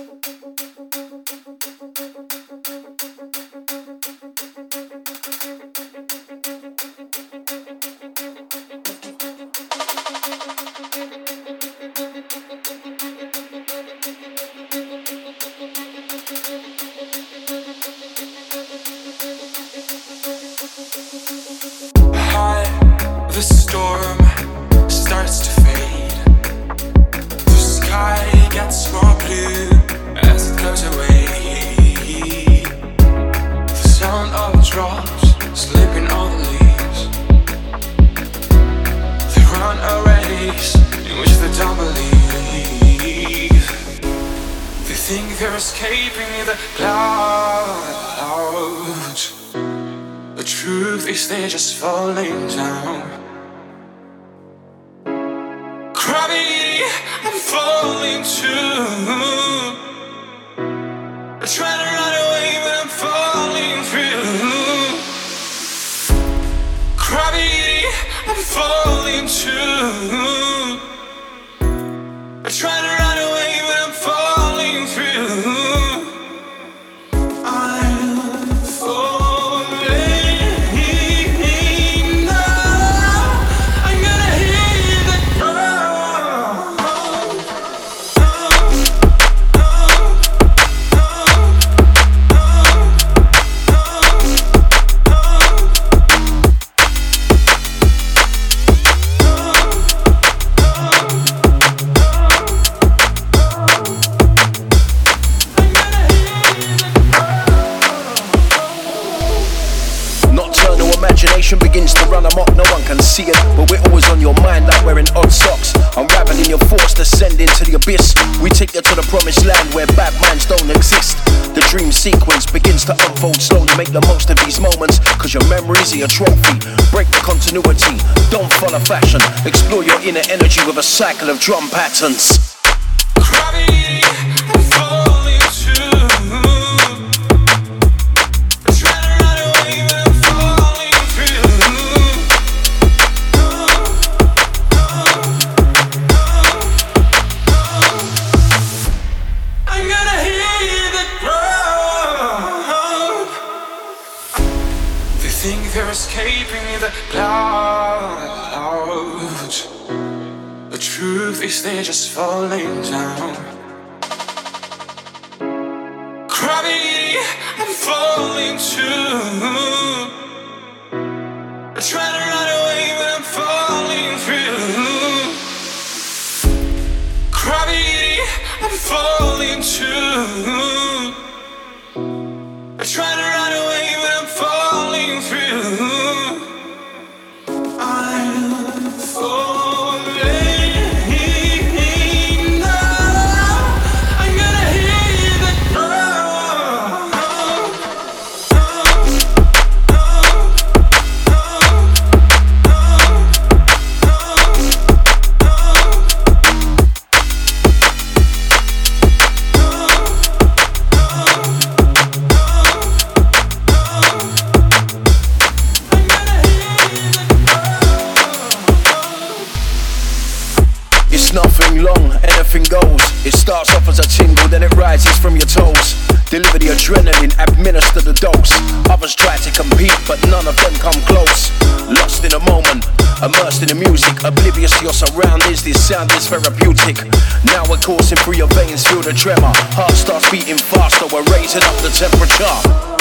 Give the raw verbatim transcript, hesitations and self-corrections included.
The storm starts to fade. The sky gets more blue as it goes away. The sound of the drops slipping on the leaves. They run a race in which they don't believe. They think they're escaping the clouds. The truth is they're just falling down. Gravity, I'm falling too. I try to run away, but I'm falling through. Gravity, I'm falling too. I try to run away, but I'm falling through. I'm falling now. I'm gonna hit the ground. Nocturnal imagination begins to run amok. No one can see it, but we're always on your mind like wearing odd socks. Unraveling your thoughts, descending to the abyss. We take you to the promised land where bad minds don't exist. The dream sequence begins to unfold slowly. Make the most of these moments, cause your memories are your trophy. Break the continuity, don't follow fashion. Explore your inner energy with a cycle of drum patterns. Gravity, I'm falling too. I try to run away, but I'm falling through. I'm gonna hit the ground. They think they're escaping the clouds. The truth is they're just falling down. Gravity, I'm falling too. I try to run away, but I'm falling through. Gravity, I'm falling too. I try to run away, but I'm falling through. I'm falling now. I'm gonna hit the ground. It's nothing long, anything goes. It starts off as a tingle, then it rises from your toes. Deliver the adrenaline, administer the dose. Others try to compete, but none of them come close. Lost in a moment, immersed in the music, oblivious to your surroundings. This sound is therapeutic. Now we're coursing through your veins, feel the tremor. Heart starts beating faster, we're raising up the temperature.